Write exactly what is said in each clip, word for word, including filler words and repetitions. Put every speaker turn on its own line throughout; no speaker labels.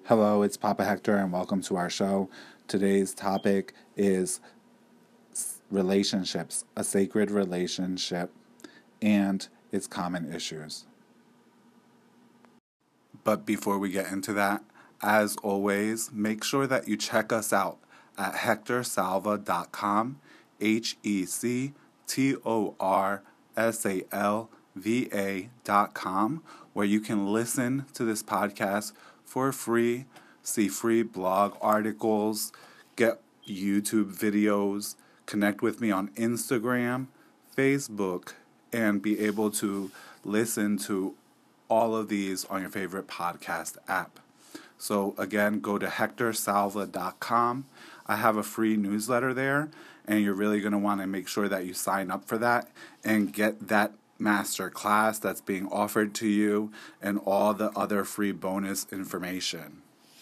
Hello, it's Papa Hector, and welcome to our show. Today's topic is relationships, a sacred relationship, and its common issues. But before we get into that, as always, make sure that you check us out at hector salva dot com, H E C T O R S A L V A dot com, where you can listen to this podcast for free, see free blog articles, get YouTube videos, connect with me on Instagram, Facebook, and be able to listen to all of these on your favorite podcast app. So again, go to hector salva dot com. I have a free newsletter there, and you're really going to want to make sure that you sign up for that and get that master class that's being offered to you and all the other free bonus information.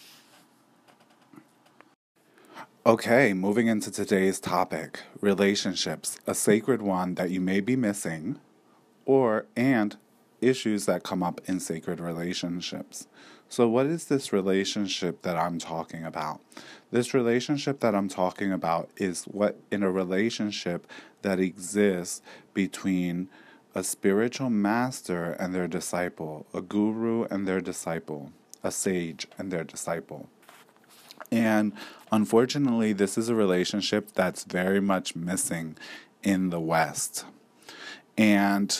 Okay, moving into today's topic, relationships, a sacred one that you may be missing, or and issues that come up in sacred relationships. So what is this relationship that I'm talking about? This relationship that I'm talking about is what in a relationship that exists between a spiritual master and their disciple, a guru and their disciple, a sage and their disciple. And unfortunately, this is a relationship that's very much missing in the West. And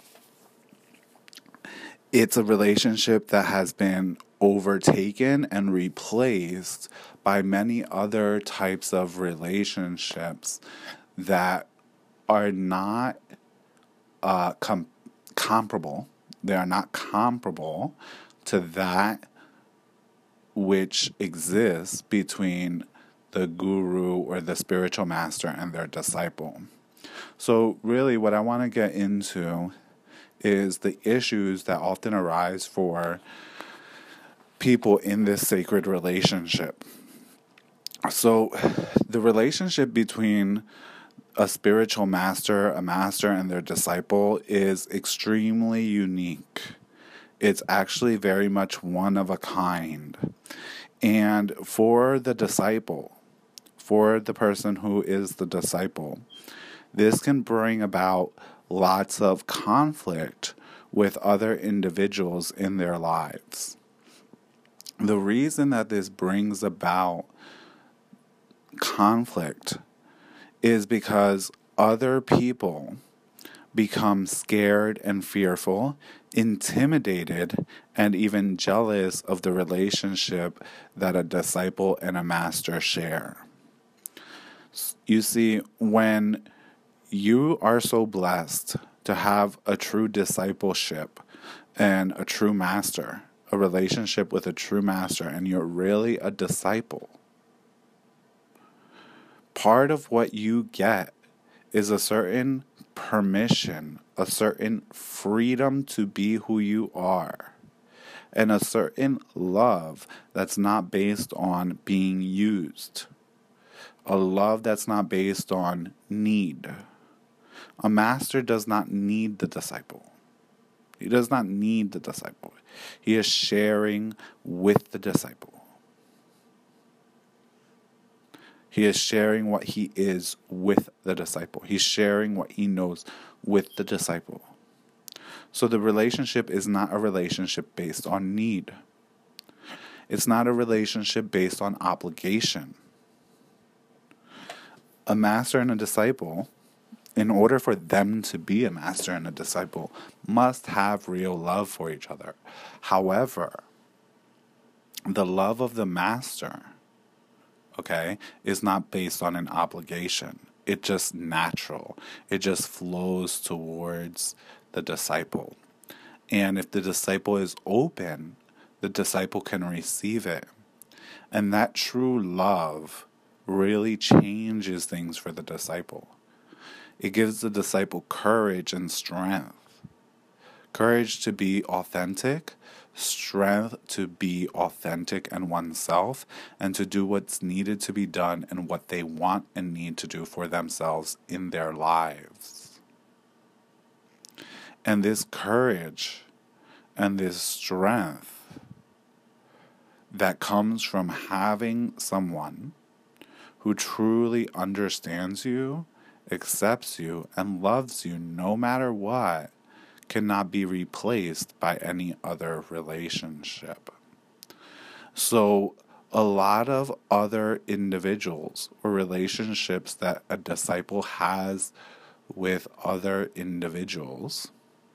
it's a relationship that has been overtaken and replaced by many other types of relationships that are not uh, com- comparable. They are not comparable to that which exists between the guru or the spiritual master and their disciple. So really what I want to get into is the issues that often arise for people in this sacred relationship. So the relationship between a spiritual master, a master, and their disciple is extremely unique. It's actually very much one of a kind. And for the disciple, for the person who is the disciple, this can bring about lots of conflict with other individuals in their lives. The reason that this brings about conflict is because other people become scared and fearful, intimidated, and even jealous of the relationship that a disciple and a master share. You see, when you are so blessed to have a true discipleship and a true master, a relationship with a true master, and you're really a disciple, part of what you get is a certain permission, a certain freedom to be who you are, and a certain love that's not based on being used, a love that's not based on need. A master does not need the disciple. He does not need the disciple. He is sharing with the disciple. He is sharing what he is with the disciple. He's sharing what he knows with the disciple. So the relationship is not a relationship based on need. It's not a relationship based on obligation. A master and a disciple, in order for them to be a master and a disciple, must have real love for each other. However, the love of the master, okay, is not based on an obligation. It's just natural. It just flows towards the disciple. And if the disciple is open, the disciple can receive it. And that true love really changes things for the disciple. It gives the disciple courage and strength. Courage to be authentic, strength to be authentic and oneself, and to do what's needed to be done and what they want and need to do for themselves in their lives. And this courage and this strength that comes from having someone who truly understands you, accepts you, and loves you no matter what cannot be replaced by any other relationship. So, a lot of other individuals or relationships that a disciple has with other individuals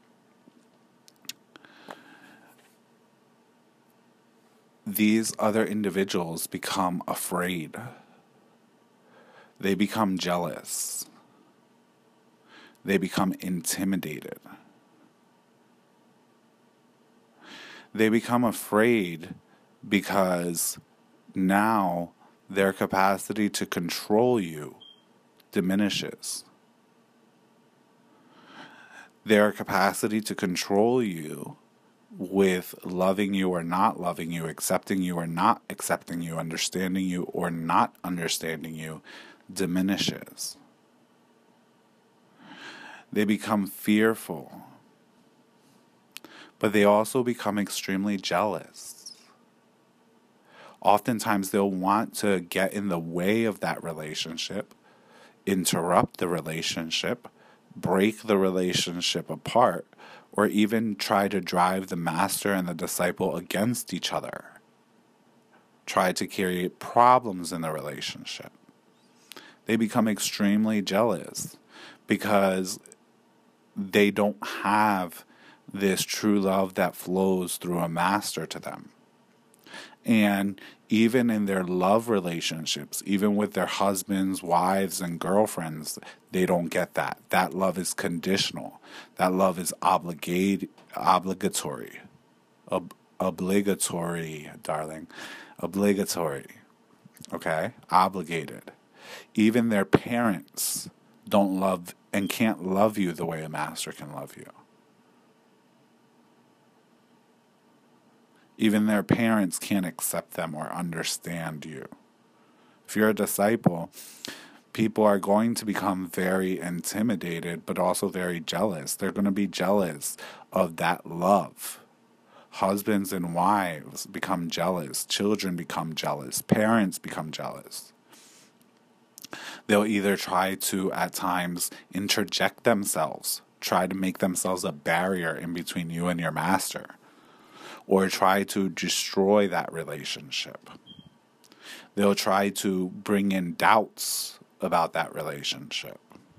these other individuals become afraid. They become jealous. They become intimidated. They become afraid because now their capacity to control you diminishes. Their capacity to control you with loving you or not loving you, accepting you or not accepting you, understanding you or not understanding you, diminishes. They become fearful, but they also become extremely jealous. Oftentimes they'll want to get in the way of that relationship, interrupt the relationship, break the relationship apart, or even try to drive the master and the disciple against each other. Try to create problems in the relationship. They become extremely jealous because they don't have this true love that flows through a master to them. And even in their love relationships, even with their husbands, wives, and girlfriends, they don't get that. That love is conditional. That love is obligate, obligatory. Ob- obligatory, darling. Obligatory. Okay? Obligated. Even their parents don't love and can't love you the way a master can love you. Even their parents can't accept them or understand you. If you're a disciple, people are going to become very intimidated, but also very jealous. They're going to be jealous of that love. Husbands and wives become jealous. Children become jealous. Parents become jealous. They'll either try to, at times, interject themselves, try to make themselves a barrier in between you and your master, or try to destroy that relationship. They'll try to bring in doubts about that relationship.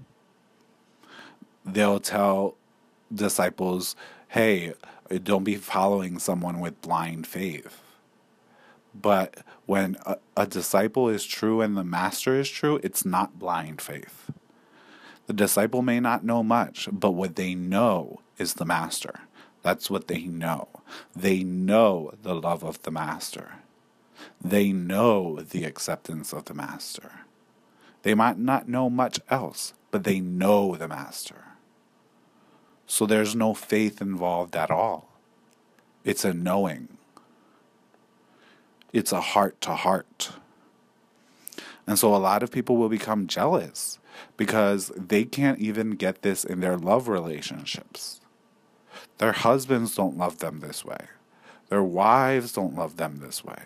They'll tell disciples, hey, don't be following someone with blind faith. But when a, a disciple is true and the master is true, it's not blind faith. The disciple may not know much, but what they know is the master. That's what they know. They know the love of the master. They know the acceptance of the master. They might not know much else, but they know the master. So there's no faith involved at all. It's a knowing. It's a heart to heart. And so a lot of people will become jealous because they can't even get this in their love relationships. Their husbands don't love them this way. Their wives don't love them this way.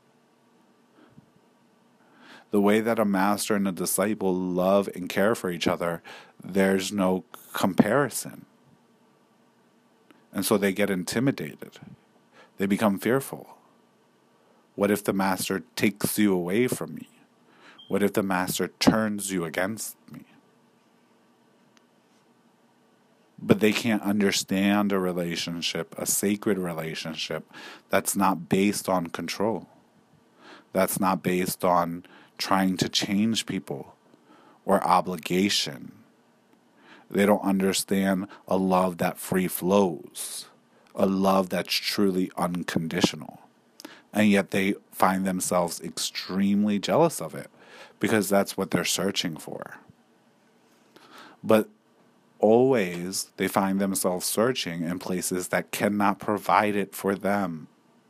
The way that a master and a disciple love and care for each other, there's no comparison. And so they get intimidated. They become fearful. What if the master takes you away from me? What if the master turns you against me? But they can't understand a relationship, a sacred relationship, that's not based on control. That's not based on trying to change people or obligation. They don't understand a love that free flows, a love that's truly unconditional. And yet they find themselves extremely jealous of it because that's what they're searching for. But always they find themselves searching in places that cannot provide it for them.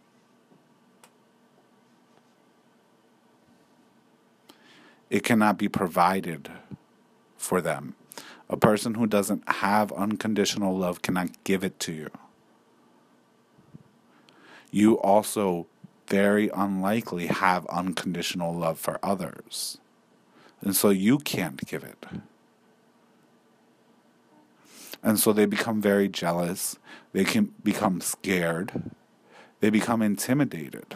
It cannot be provided for them. A person who doesn't have unconditional love cannot give it to you. You also very unlikely have unconditional love for others. And so you can't give it. And so they become very jealous. They can become scared. They become intimidated.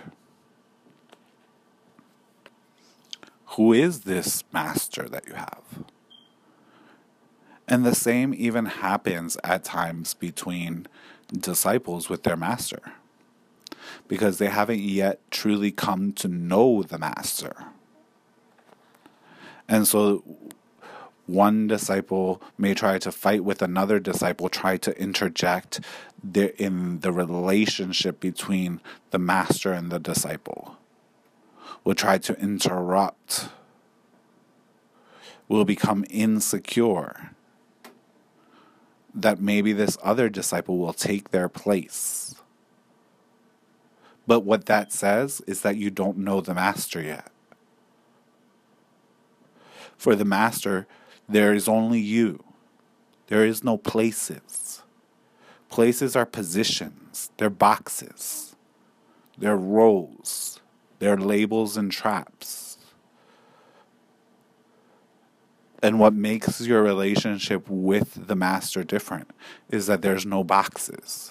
Who is this master that you have? And the same even happens at times between disciples with their master, because they haven't yet truly come to know the master. And so one disciple may try to fight with another disciple, try to interject the, in the relationship between the master and the disciple. Will try to interrupt. Will become insecure that maybe this other disciple will take their place. But what that says is that you don't know the master yet. For the master, there is only you. There is no places. Places are positions. They're boxes. They're roles. They're labels and traps. And what makes your relationship with the master different is that there's no boxes.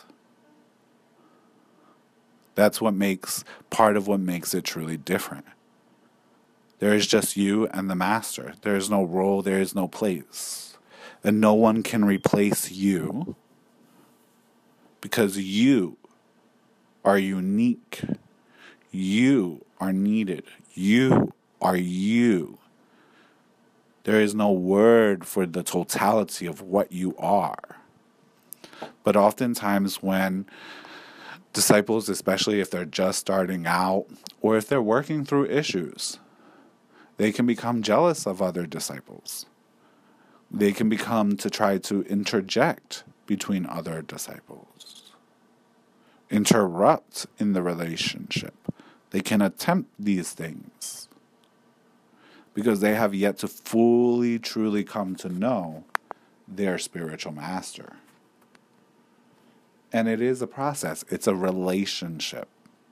That's what makes, part of what makes it truly different. There is just you and the master. There is no role, there is no place. And no one can replace you, because you are unique. You are needed. You are you. There is no word for the totality of what you are. But oftentimes when disciples, especially if they're just starting out, or if they're working through issues, they can become jealous of other disciples. They can become to try to interject between other disciples, interrupt in the relationship. They can attempt these things because they have yet to fully, truly come to know their spiritual master. And it is a process. It's a relationship.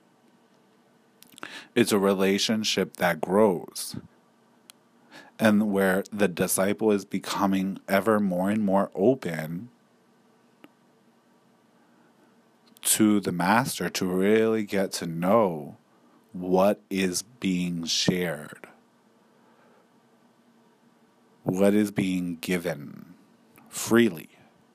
It's a relationship that grows, and where the disciple is becoming ever more and more open to the master to really get to know what is being shared, what is being given freely.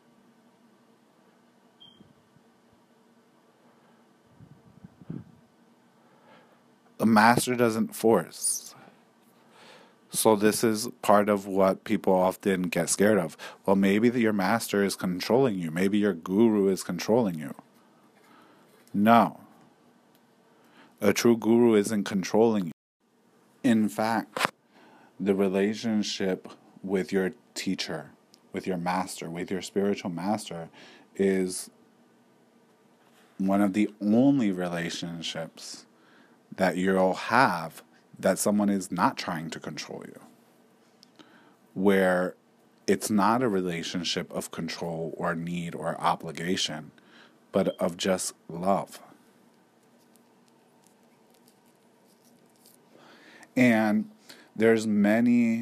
The master doesn't force. So this is part of what people often get scared of. Well, maybe your master is controlling you. Maybe your guru is controlling you. No. A true guru isn't controlling you. In fact, the relationship with your teacher, with your master, with your spiritual master, is one of the only relationships that you'll have that someone is not trying to control you, where it's not a relationship of control or need or obligation, but of just love. And there's many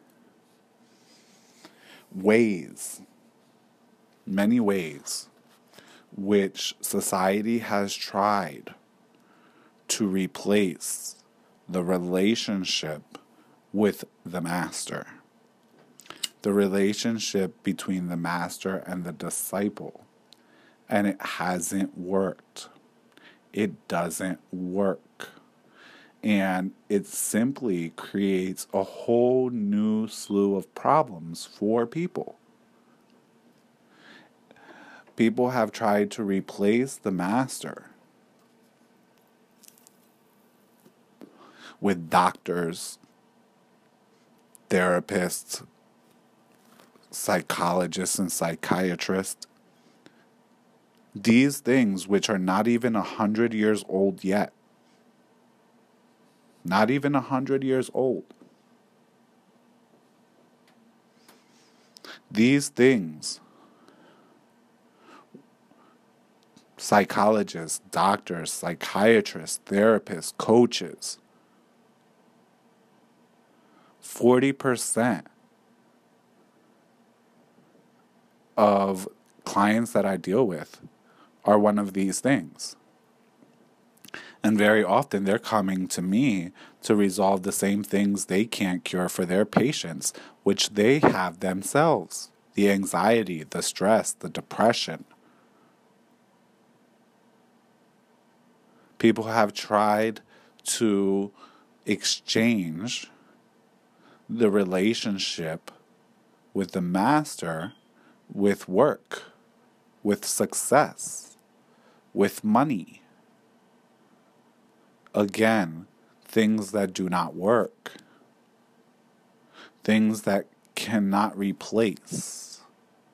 ways, many ways which society has tried to replace the relationship with the master, the relationship between the master and the disciple. And it hasn't worked. It doesn't work. And it simply creates a whole new slew of problems for people. People have tried to replace the master with doctors, therapists, psychologists, and psychiatrists. These things, which are not even a hundred years old yet, not even a hundred years old. These things psychologists, doctors, psychiatrists, therapists, coaches. forty percent of clients that I deal with are one of these things. And very often they're coming to me to resolve the same things they can't cure for their patients, which they have themselves. The anxiety, the stress, the depression. People have tried to exchange the relationship with the master with work, with success, with money. Again, things that do not work. Things that cannot replace.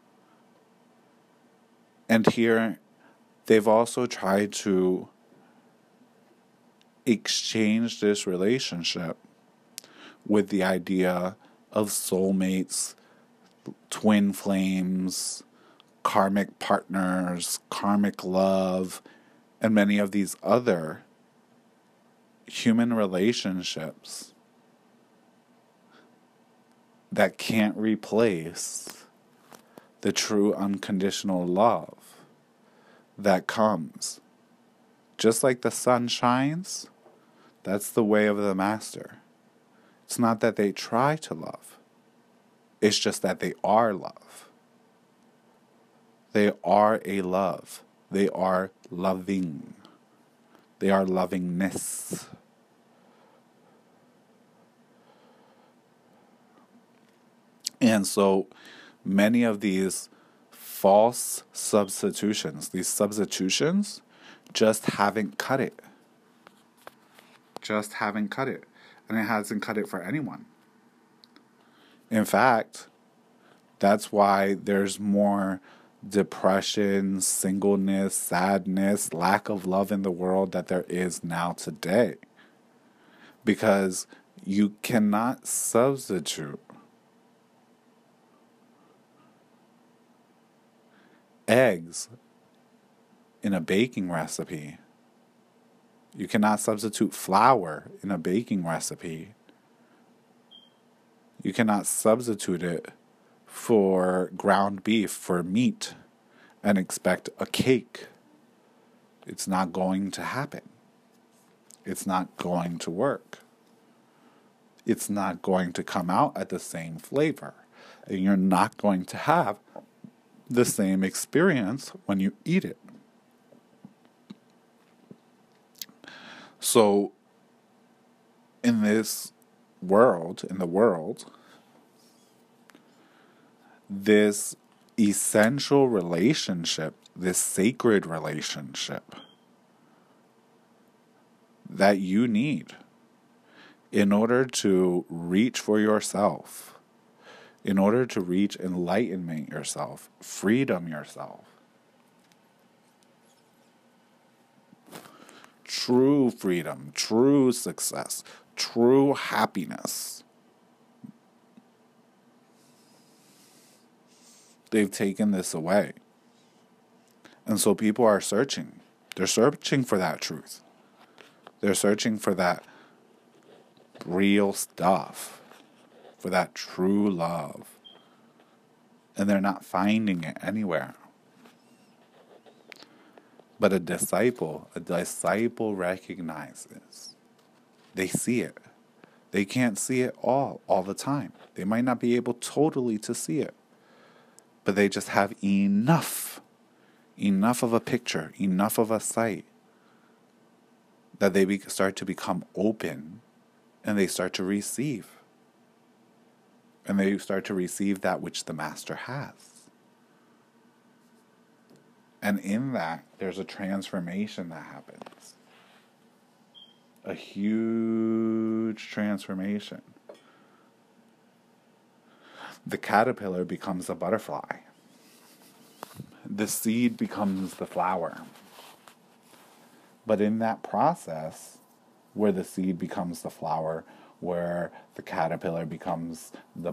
And here, they've also tried to exchange this relationship with the idea of soulmates, twin flames, karmic partners, karmic love, and many of these other human relationships that can't replace the true unconditional love that comes. Just like the sun shines, that's the way of the master. It's not that they try to love. It's just that they are love. They are a love. They are loving. They are lovingness. And so many of these false substitutions, these substitutions, just haven't cut it. Just haven't cut it. And it hasn't cut it for anyone. In fact, that's why there's more depression, singleness, sadness, lack of love in the world that there is now today. Because you cannot substitute eggs in a baking recipe. You cannot substitute flour in a baking recipe. You cannot substitute it for ground beef, for meat, and expect a cake. It's not going to happen. It's not going to work. It's not going to come out at the same flavor. And you're not going to have the same experience when you eat it. So, in this world, in the world, this essential relationship, this sacred relationship that you need in order to reach for yourself, in order to reach enlightenment yourself, freedom yourself, true freedom, true success, true happiness. They've taken this away. And so people are searching. They're searching for that truth. They're searching for that real stuff, for that true love. And they're not finding it anywhere. But a disciple, a disciple recognizes. They see it. They can't see it all, all the time. They might not be able totally to see it. But they just have enough, enough of a picture, enough of a sight, that they be, start to become open and they start to receive. And they start to receive that which the master has. And in that, there's a transformation that happens. A huge transformation. The caterpillar becomes a butterfly. The seed becomes the flower. But in that process, where the seed becomes the flower, where the caterpillar becomes the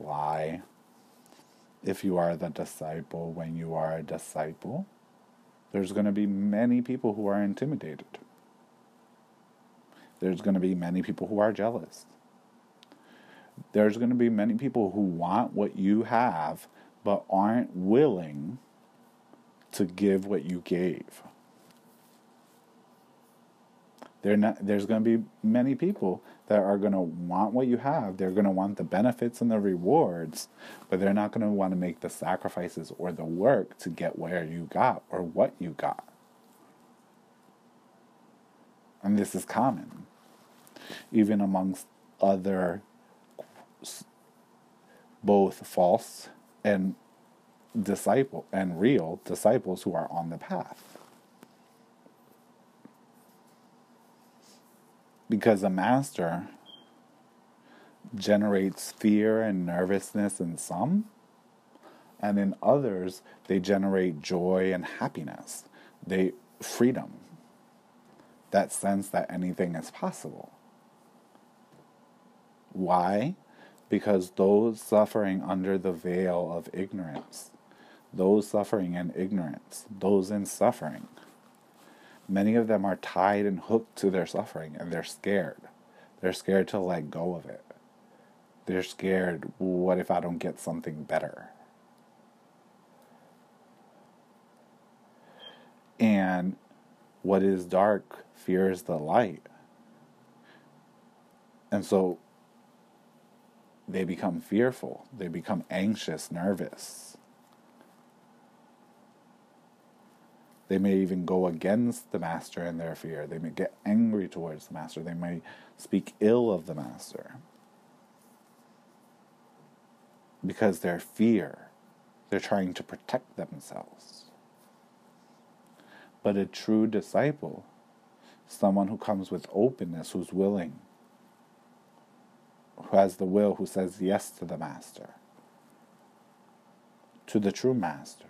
butterfly, if you are the disciple, when you are a disciple, There's going to be many people who are intimidated. There's going to be many people who are jealous. There's going to be many people who want what you have but aren't willing to give what you gave. They're not, there's going to be many people that are going to want what you have. They're going to want the benefits and the rewards, but they're not going to want to make the sacrifices or the work to get where you got or what you got. And this is common, even amongst other both false and disciple and real disciples who are on the path. Because a master generates fear and nervousness in some, and in others they generate joy and happiness. They freedom. That sense that anything is possible. Why? Because those suffering under the veil of ignorance, those suffering in ignorance, those in suffering, many of them are tied and hooked to their suffering, and they're scared. They're scared to let go of it. They're scared, what if I don't get something better? And what is dark fears the light. And so they become fearful. They become anxious, nervous. They may even go against the master in their fear. They may get angry towards the master. They may speak ill of the master. Because their fear, they're trying to protect themselves. But a true disciple, someone who comes with openness, who's willing, who has the will, who says yes to the master, to the true master,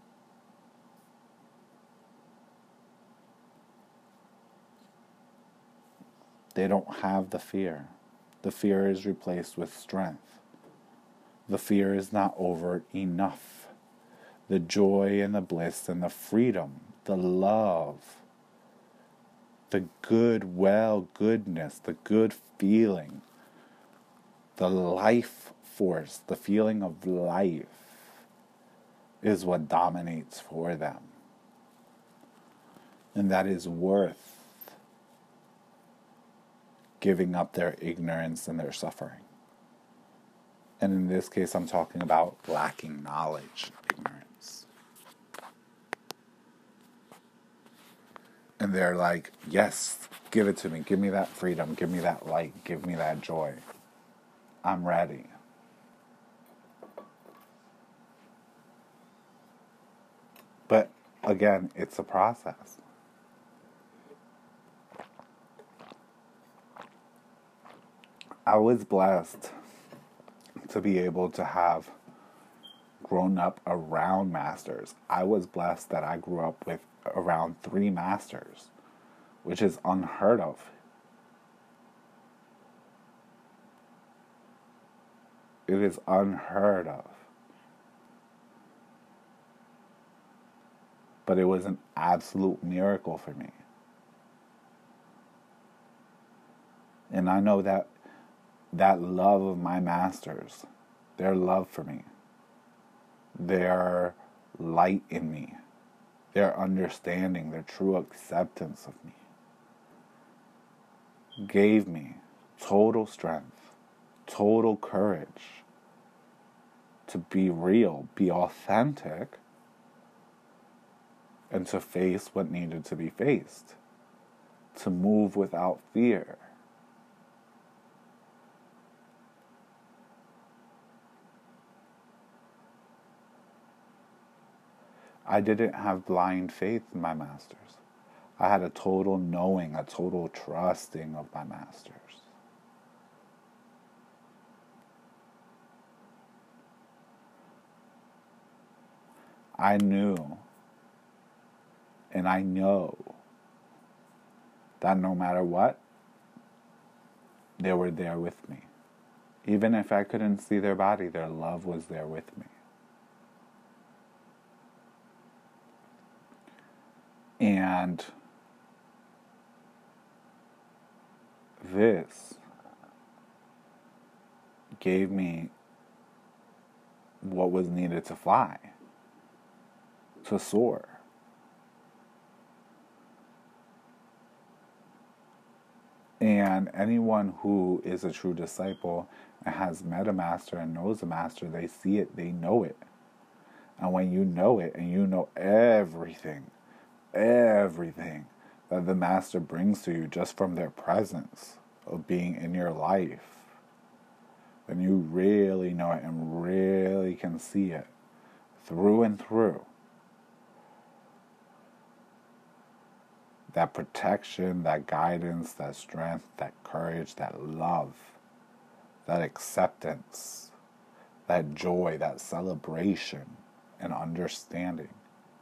they don't have the fear. The fear is replaced with strength. The fear is not over enough. The joy and the bliss and the freedom, the love, the good, well, goodness, the good feeling, the life force, the feeling of life is what dominates for them. And that is worth giving up their ignorance and their suffering. And in this case, I'm talking about lacking knowledge, ignorance. And they're like, yes, give it to me. Give me that freedom. Give me that light. Give me that joy. I'm ready. But again, it's a process. I was blessed to be able to have grown up around masters. I was blessed that I grew up with around three masters, which is unheard of. It is unheard of. But it was an absolute miracle for me. And I know that that love of my masters, their love for me, their light in me, their understanding, their true acceptance of me, gave me total strength, total courage to be real, be authentic, and to face what needed to be faced, to move without fear. I didn't have blind faith in my masters. I had a total knowing, a total trusting of my masters. I knew, and I know, that no matter what, they were there with me. Even if I couldn't see their body, their love was there with me. And this gave me what was needed to fly, to soar. And anyone who is a true disciple and has met a master and knows a master, they see it, they know it. And when you know it and you know everything, everything that the master brings to you just from their presence of being in your life, then you really know it and really can see it through and through. That protection, that guidance, that strength, that courage, that love, that acceptance, that joy, that celebration and understanding.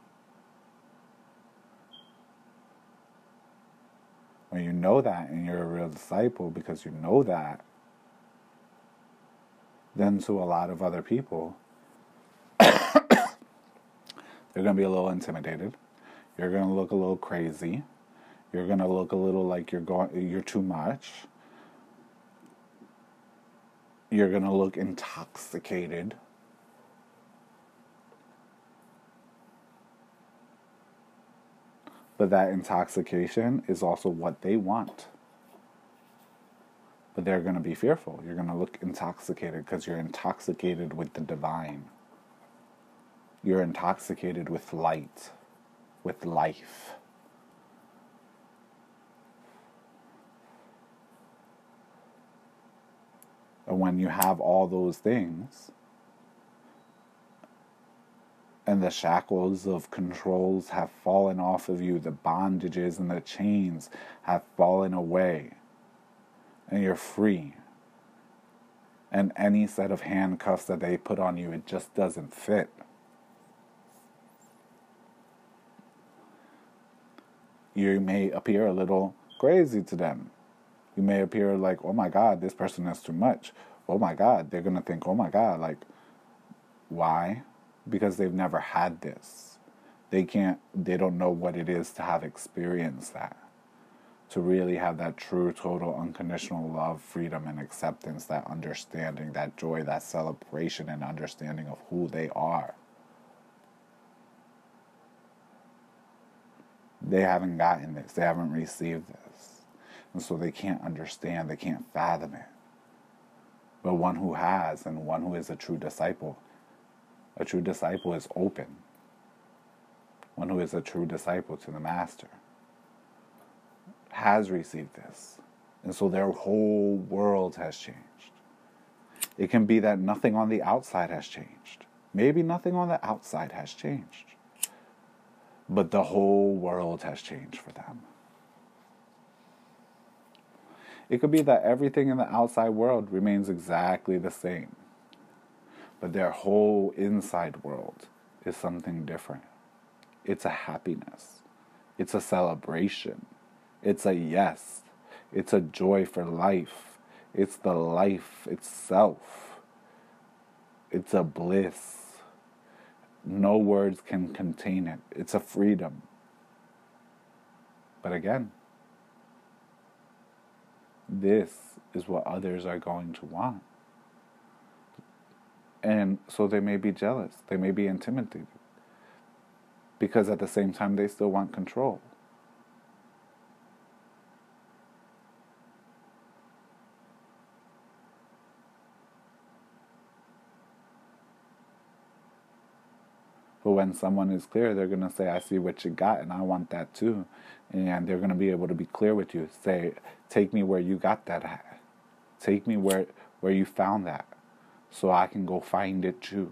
When you know that and you're a real disciple because you know that, then to a lot of other people, they're going to be a little intimidated. You're going to look a little crazy. You're going to look a little like you're going, you're too much. You're going to look intoxicated. But that intoxication is also what they want. But they're going to be fearful. You're going to look intoxicated because you're intoxicated with the divine. You're intoxicated with light, with life. And when you have all those things, and the shackles of controls have fallen off of you, the bondages and the chains have fallen away, and you're free. And any set of handcuffs that they put on you, it just doesn't fit. You may appear a little crazy to them. You may appear like, oh my God, this person is too much. Oh my God, they're going to think, oh my God, like, why? Because they've never had this. They can't, they don't know what it is to have experienced that. To really have that true, total, unconditional love, freedom, and acceptance, that understanding, that joy, that celebration and understanding of who they are. They haven't gotten this. They haven't received this. And so they can't understand. They can't fathom it. But one who has and one who is a true disciple, a true disciple is open. One who is a true disciple to the master has received this. And so their whole world has changed. It can be that nothing on the outside has changed. Maybe nothing on the outside has changed. But the whole world has changed for them. It could be that everything in the outside world remains exactly the same. But their whole inside world is something different. It's a happiness. It's a celebration. It's a yes. It's a joy for life. It's the life itself. It's a bliss. No words can contain it. It's a freedom. But again, this is what others are going to want. And so they may be jealous. They may be intimidated. Because at the same time, they still want control. But when someone is clear, they're going to say, I see what you got and I want that too. And they're going to be able to be clear with you. Say, take me where you got that at. Take me where, where you found that. So I can go find it too.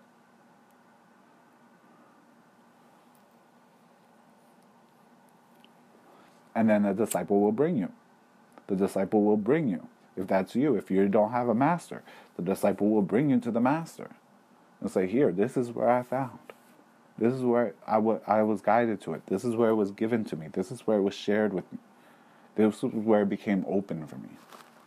And then the disciple will bring you. The disciple will bring you. If that's you, if you don't have a master, the disciple will bring you to the master. And say, here, this is where I found. This is where I, w- I was guided to it. This is where it was given to me. This is where it was shared with me. This is where it became open for me.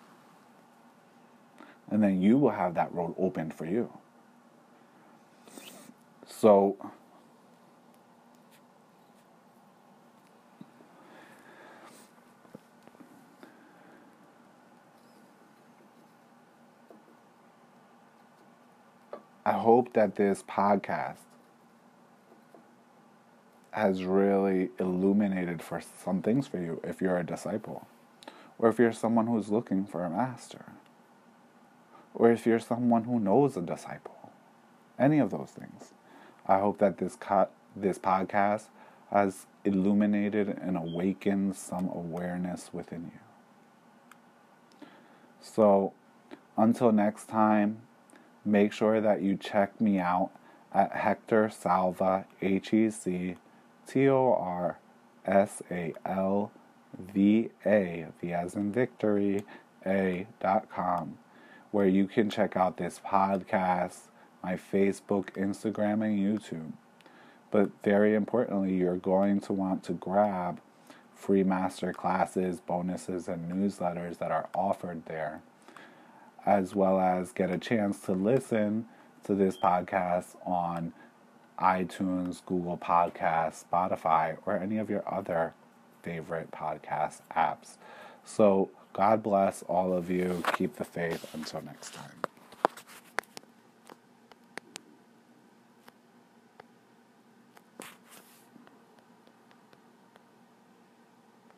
And then you will have that road opened for you. So, I hope that this podcast has really illuminated for some things for you if you're a disciple, or if you're someone who's looking for a master, or if you're someone who knows a disciple. Any of those things. I hope that this co- this podcast has illuminated and awakened some awareness within you. So, until next time, make sure that you check me out at Hector Salva, H E C T O R S A L V A, V as in victory, A dot com, where you can check out this podcast, my Facebook, Instagram, and YouTube. But very importantly, you're going to want to grab free master classes, bonuses, and newsletters that are offered there, as well as get a chance to listen to this podcast on iTunes, Google Podcasts, Spotify, or any of your other favorite podcast apps. So God bless all of you. Keep the faith. Until next time.